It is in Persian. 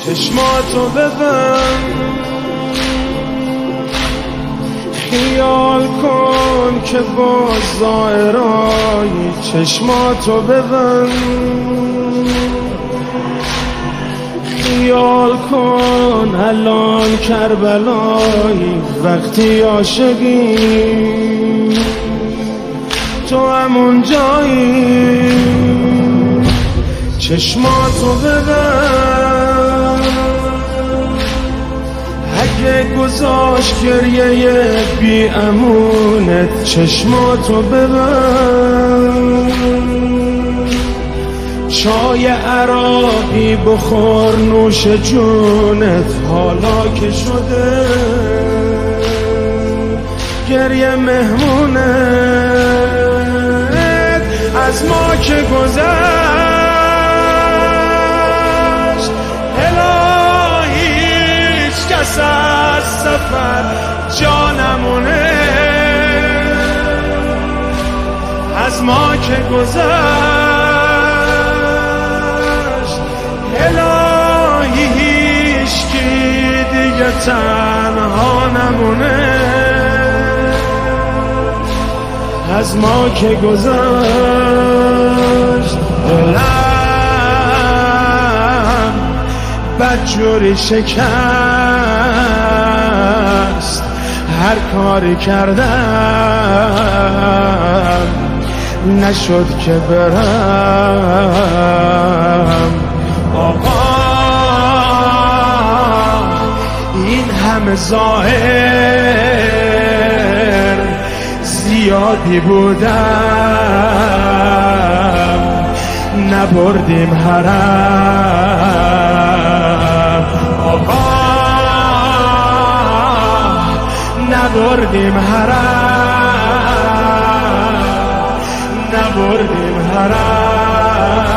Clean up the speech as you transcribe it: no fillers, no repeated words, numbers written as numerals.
چشماتو ببند، خیال کن که با ظاهرای چشماتو ببند، خیال کن الان کربلایی وقتی عاشقی تو همون جایی. چشماتو ببند، اگه گذاشت گریه بی امونت چشماتو ببند، چای عراقی بخور نوش جونت حالا که شده گریه مهمونت از ما که گذشت. الهی هیچ کس از سفر جا نمونه از ما که گذشت. الهی هیچکی دیگه تنها نمونه از ما که گذشت. دلم بدجوری شکست، هر کاری کردم نشد که برم. آقا این همه ظاهر زیادی بودم، نبردیم حرم. آقا نبردیم حرم، نبردیم حرم.